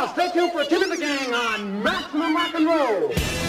Now stay tuned for Tim and the Gang on Maximum Rock and Roll.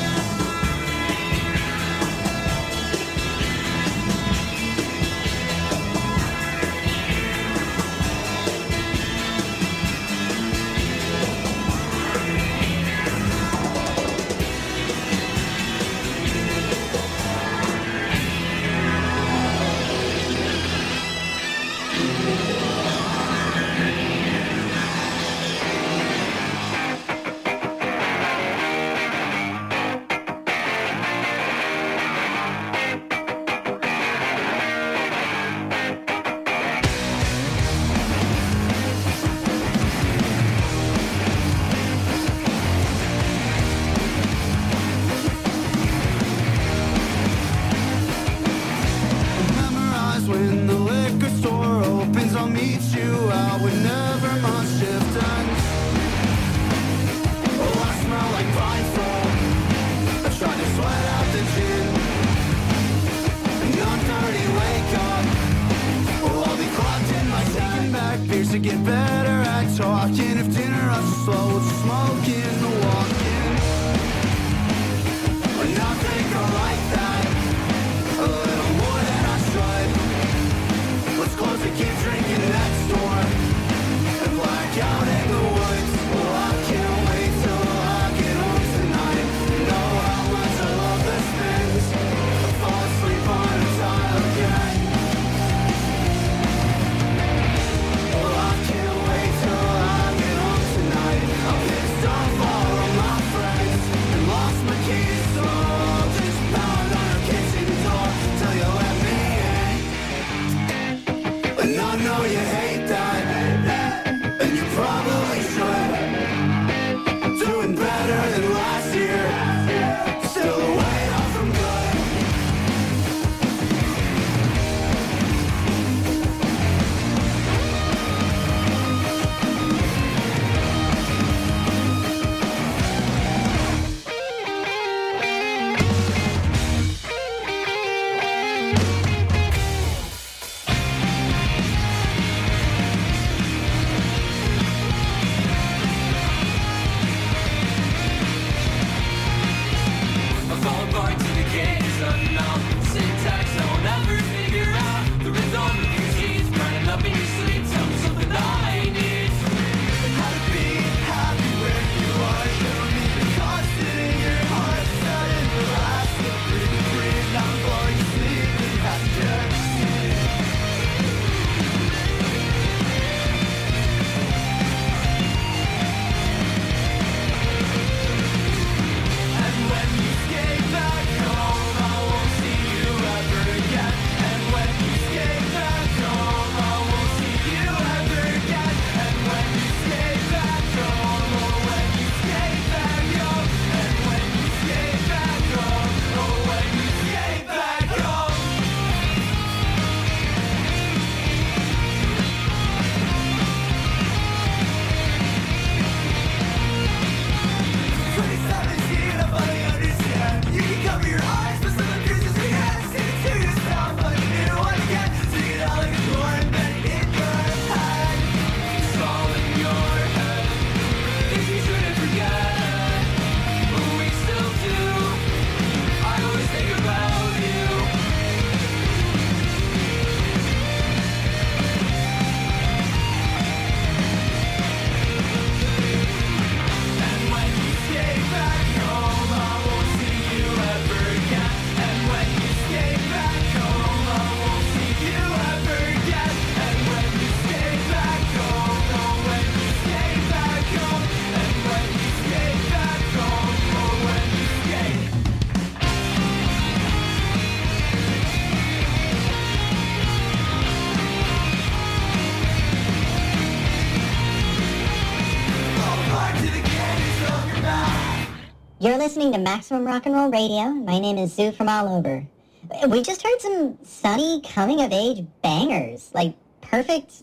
You're listening to Maximum Rock and Roll Radio. My name is Zoo from All Over. We just heard some sunny coming-of-age bangers, like perfect,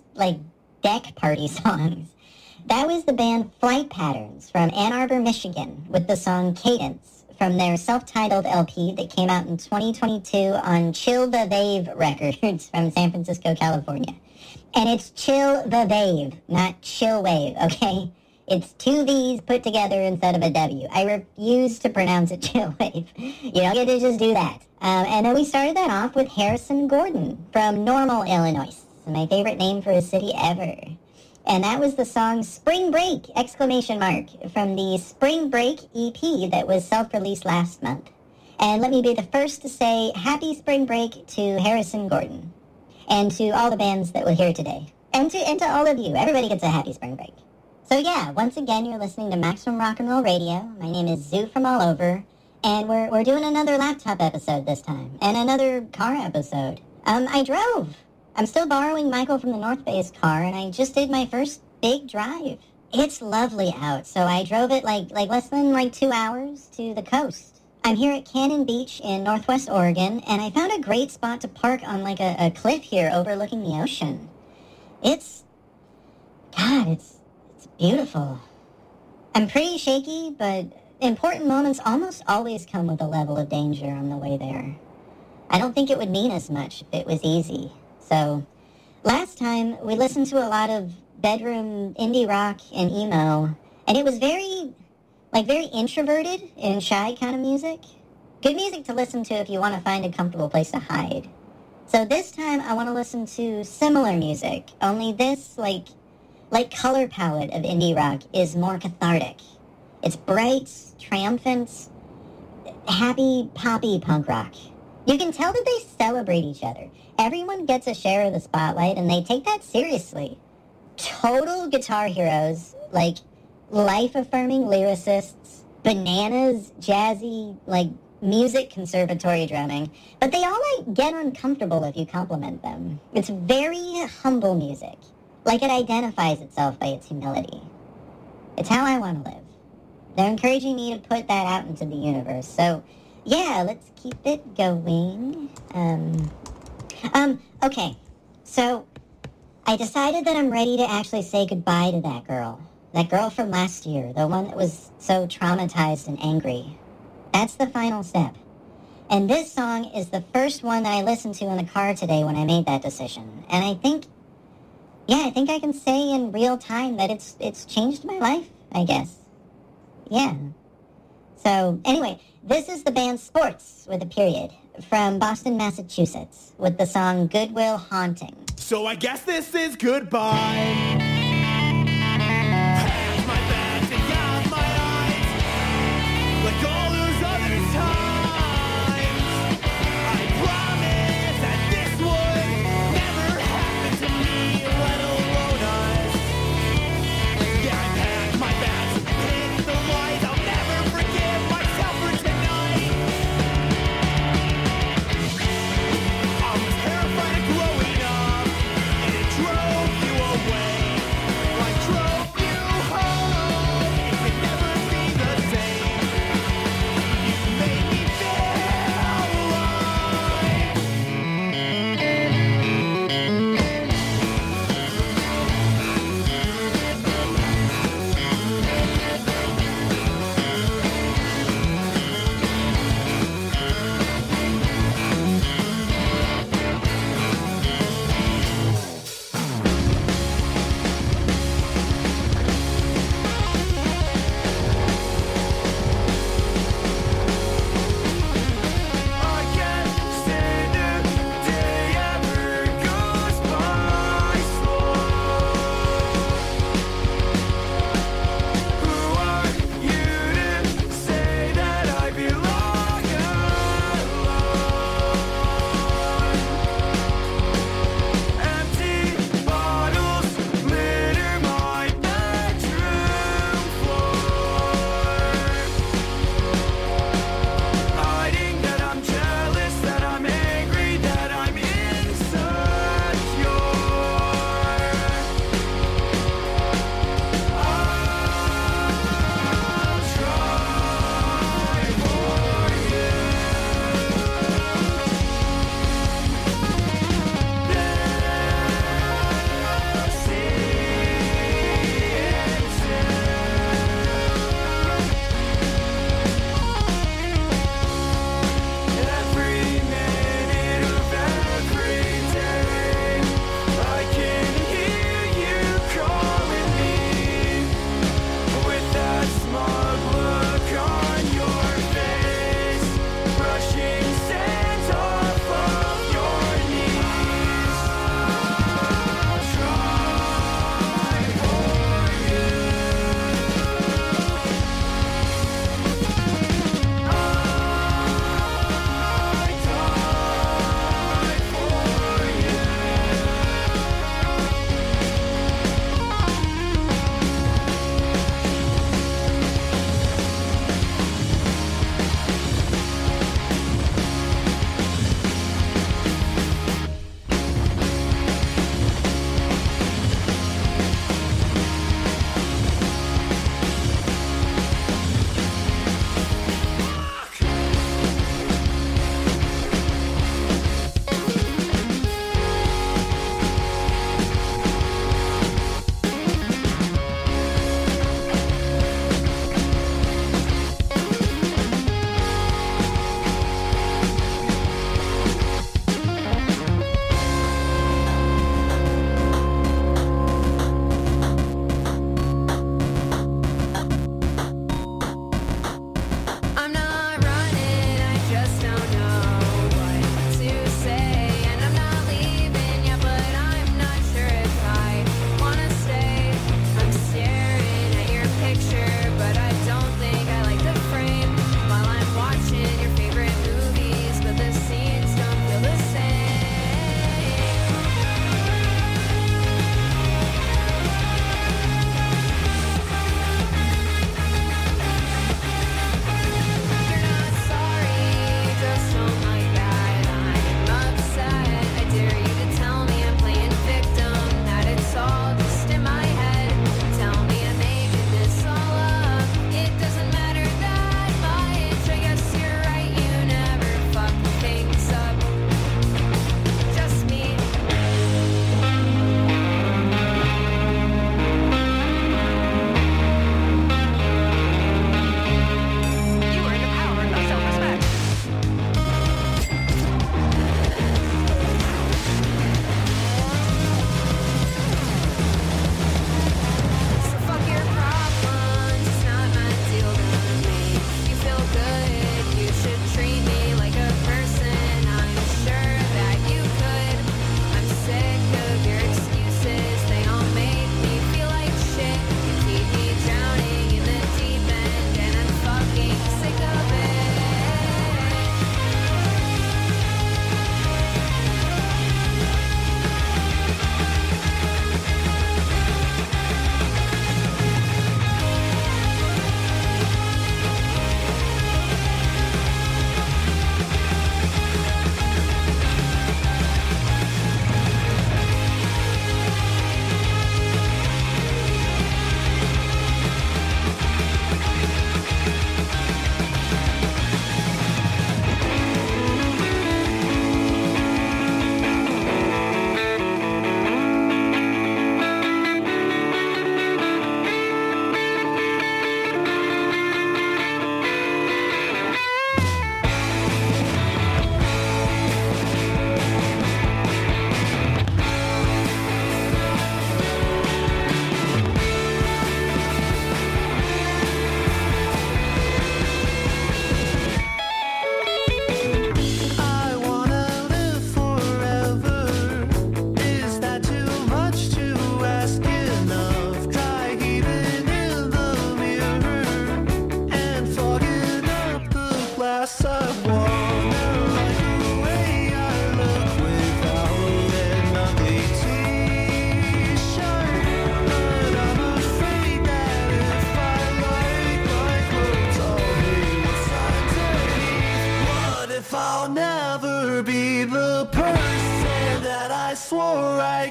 deck party songs. That was the band Flight Patterns from Ann Arbor, Michigan, with the song Cadence from their self-titled LP that came out in 2022 on Chill the Wave Records from San Francisco, California. And it's Chill the Wave, not Chill Wave, okay? It's two V's put together instead of a W. I refuse to pronounce it Chillwave. You don't get to just do that. And then we started that off with Harrison Gordon from Normal, Illinois. My favorite name for a city ever. And that was the song Spring Break! From the Spring Break EP that was self-released last month. And let me be the first to say happy spring break to Harrison Gordon. And to all the bands that we'll hear today. And to all of you. Everybody gets a happy spring break. So yeah, once again, you're listening to Maximum Rock and Roll Radio. My name is Zoo from all over, and we're doing another laptop episode this time, and another car episode. I drove. I'm still borrowing Michael from the North Bay's car, and I just did my first big drive. It's lovely out, so I drove it like less than 2 hours to the coast. I'm here at Cannon Beach in Northwest Oregon, and I found a great spot to park on a cliff here overlooking the ocean. It's beautiful. I'm pretty shaky, but important moments almost always come with a level of danger on the way there. I don't think it would mean as much if it was easy. So, last time we listened to a lot of bedroom indie rock and emo, and it was very introverted and shy kind of music. Good music to listen to if you want to find a comfortable place to hide. So this time I want to listen to similar music, only this, color palette of indie rock is more cathartic. It's bright, triumphant, happy, poppy punk rock. You can tell that they celebrate each other. Everyone gets a share of the spotlight, and they take that seriously. Total guitar heroes, life-affirming lyricists, bananas, jazzy, music conservatory drumming. But they all, get uncomfortable if you compliment them. It's very humble music. It identifies itself by its humility. It's how I want to live. They're encouraging me to put that out into the universe. So, yeah, let's keep it going. Okay. So, I decided that I'm ready to actually say goodbye to that girl. That girl from last year, the one that was so traumatized and angry. That's the final step. And this song is the first one that I listened to in the car today when I made that decision. And I think I can say in real time that it's changed my life, I guess. Yeah. So, anyway, this is the band Sports, with a period, from Boston, Massachusetts, with the song Goodwill Haunting. So I guess this is goodbye. Pass my bags and gas my eyes, like all those other times. I promise that this would never happen to me, let alone us. Yeah, I packed my bags, hit the light. I'll never forgive myself for tonight. I was terrified of growing up, and it drove you away.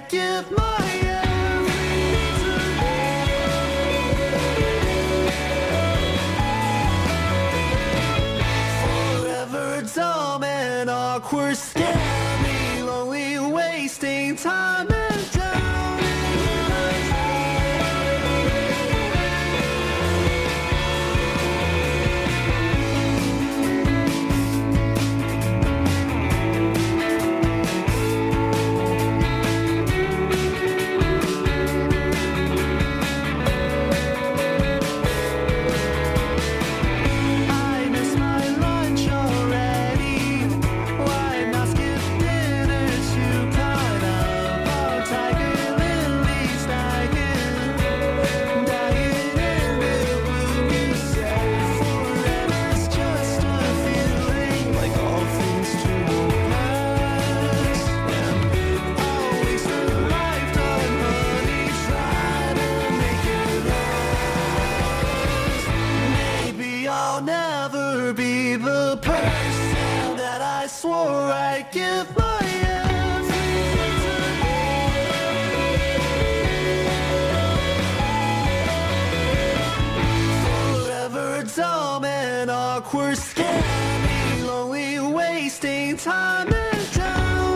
I give my forever dumb and awkward, scary, lonely, wasting time and down. I miss my lunch already. Why not skip dinner to kind of a tiger lilies dying, dying in the blue. You said forever's just a feeling, like all things to pass. And always a lifetime, honey, try to make it last. Maybe I'll never be the person that I swore I'd give my forever dumb and awkward, scary, lonely, wasting time and down.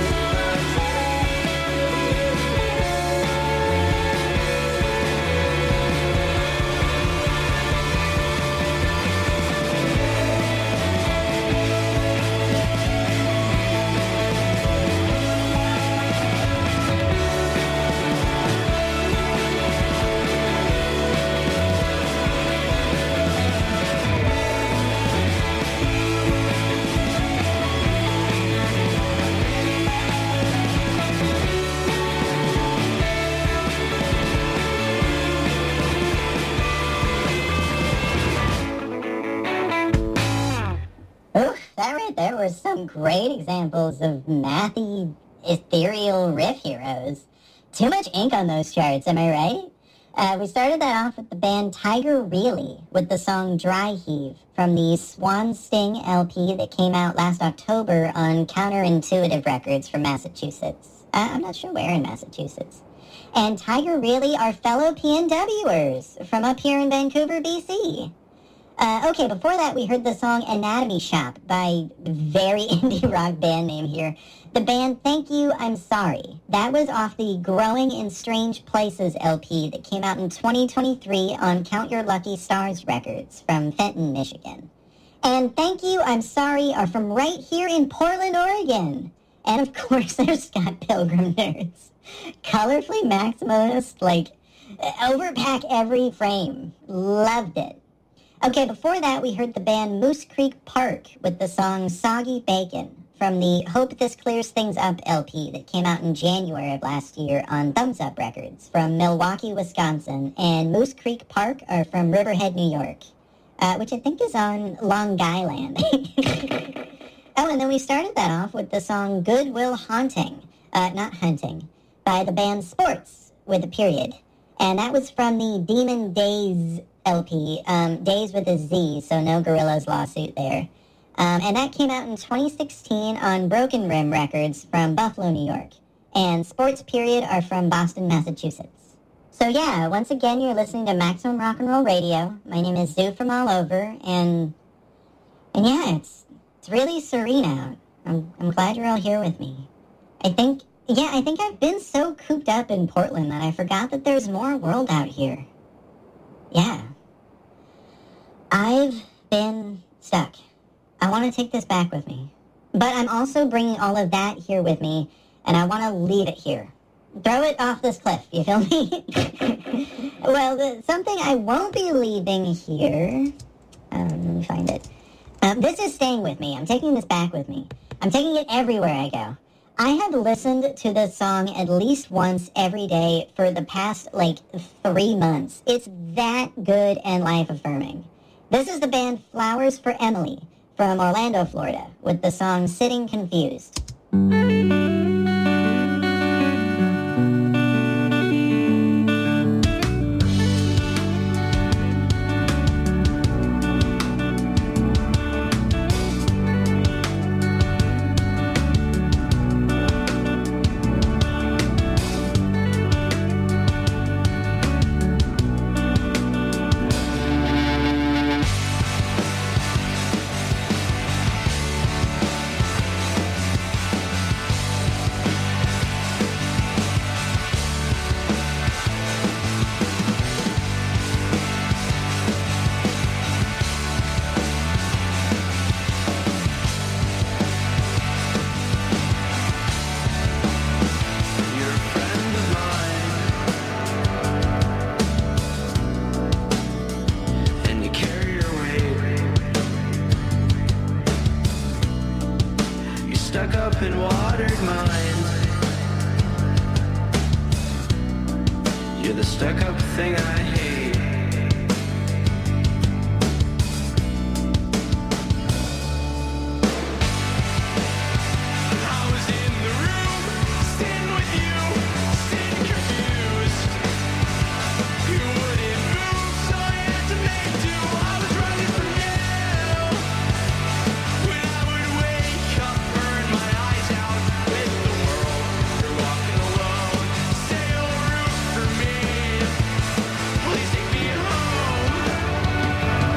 Oof, that right there were some great examples of mathy, ethereal riff heroes. Too much ink on those charts, am I right? We started that off with the band Tiger Really with the song Dry Heave from the Swan Sting LP that came out last October on Counterintuitive Records from Massachusetts. I'm not sure where in Massachusetts. And Tiger Really are fellow PNWers from up here in Vancouver, BC. Okay, before that, we heard the song Anatomy Shop by very indie rock band name here. The band Thank You, I'm Sorry. That was off the Growing in Strange Places LP that came out in 2023 on Count Your Lucky Stars Records from Fenton, Michigan. And Thank You, I'm Sorry are from right here in Portland, Oregon. And of course, they're Scott Pilgrim nerds. Colorfully maximalist, like, overpack every frame. Loved it. Okay, before that, we heard the band Moose Creek Park with the song Soggy Bacon from the Hope This Clears Things Up LP that came out in January of last year on Thumbs Up Records from Milwaukee, Wisconsin. And Moose Creek Park are from Riverhead, New York, which I think is on Long Island. Oh, and then we started that off with the song Goodwill Haunting, not Hunting, by the band Sports with a period. And that was from the Demon Days LP, Days with a Z, so no Gorillaz lawsuit there. And that came out in 2016 on Broken Rim Records from Buffalo, New York. And Sports Period are from Boston, Massachusetts. So yeah, once again, you're listening to Maximum Rock and Roll Radio. My name is Zoo from all over, and yeah, it's really serene out. I'm glad you're all here with me. I think I've been so cooped up in Portland that I forgot that there's more world out here. Yeah. I've been stuck. I want to take this back with me. But I'm also bringing all of that here with me, and I want to leave it here. Throw it off this cliff, you feel me? Well, something I won't be leaving here... let me find it. This is staying with me. I'm taking this back with me. I'm taking it everywhere I go. I have listened to this song at least once every day for the past, 3 months. It's that good and life-affirming. This is the band Flowers for Emily from Orlando, Florida, with the song Sitting Confused. up and watered mind. You're the stuck-up thing I hate. I was in the room, sitting with you, sitting confused. You wouldn't move, so I had to make do. I was running from you. When I would wake up, burn my eyes out with the world. You're walking alone, say you'll root for me. Please take me home.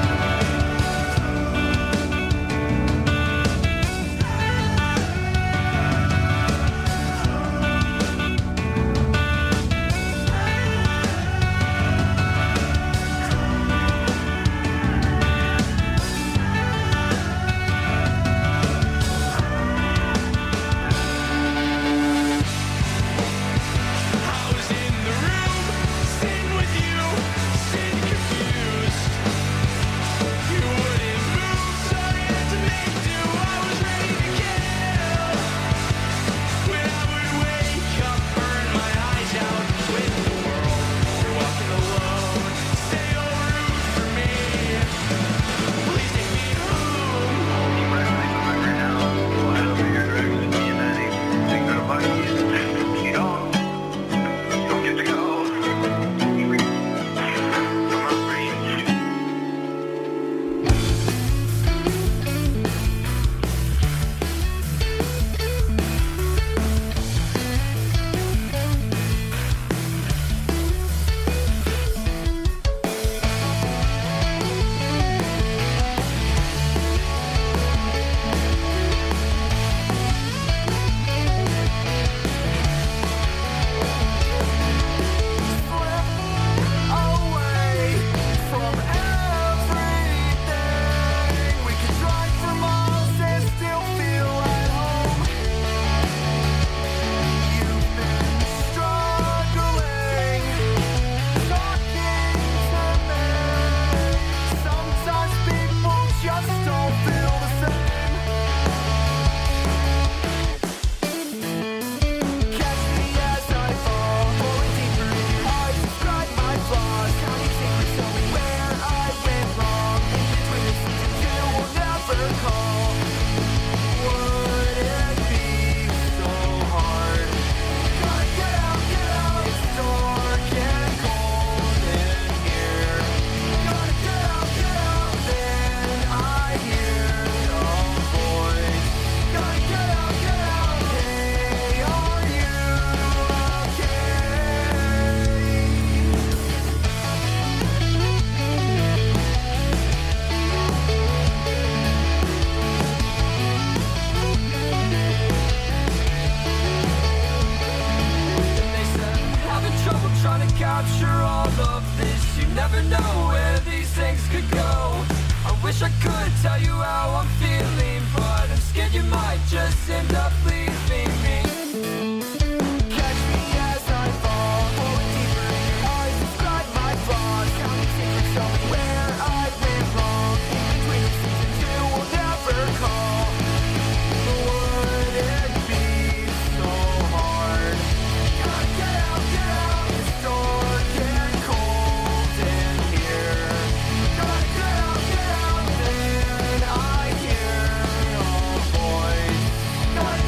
I was in the room, sitting with you, sitting confused. You wouldn't move, so I had to make do. I was ready to kill. When I would wake up, burn my eyes out with the world. You're walking alone, say you'll root for me. Please take me home. Away from everything, we could drive for miles and still feel at home. You've been struggling, talking to me. Sometimes people just don't feel the same. Catch me as I fall, falling deeper in your eyes. Describe my flaws, counting secrets, tell me where I went wrong. In between the seasons, you will never call. Would it be so hard? Gotta get out, it's dark and cold in here. Gotta get out, then I hear your voice. Gotta get out, hey, are you And they said, having trouble trying to capture all of this. You never know where these things could go. I wish I could tell you how I'm feeling, but I'm scared you might just end up leaving me. Catch me as I fall, falling deeper in your eyes. Describe my flaws, counting secrets, tell me where I went wrong. In between the seasons, you will never call. Would it be so hard? Gotta get out, it's dark and cold in here. Gotta get out, then I hear your voice. Gotta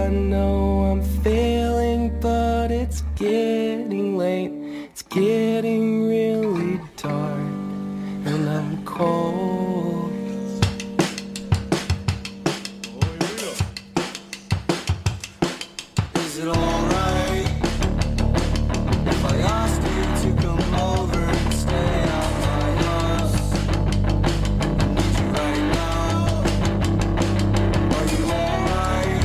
I know I'm failing, but it's getting late. It's getting really dark, and I'm cold. Is it alright if I ask you to come over and stay at my house? I need you right now. Are you alright?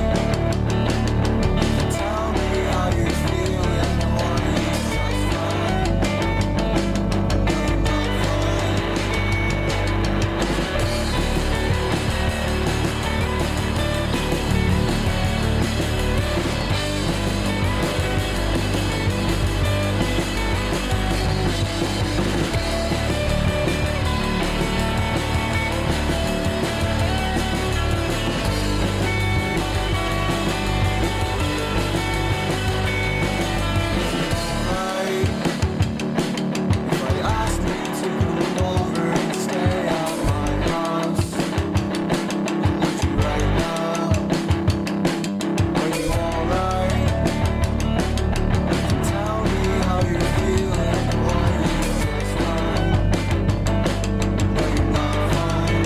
Tell me how you're feeling, or are you just fine? Are you not fine? Alright, if I asked you to come over and stay at my house, I need you right now. Are you alright? Tell me how you're feeling, or are you just fine? No, you're not fine.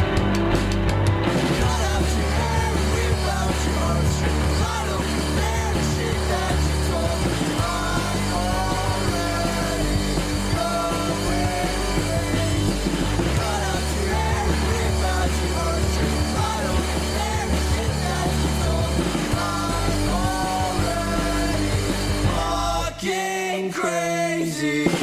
Cut out your hair and rip out your heartstrings. I don't care the shit that you told me. I'm already going. Cut out your hair and rip out your heartstrings. I don't care the shit that you told me. I'm already fucking crazy.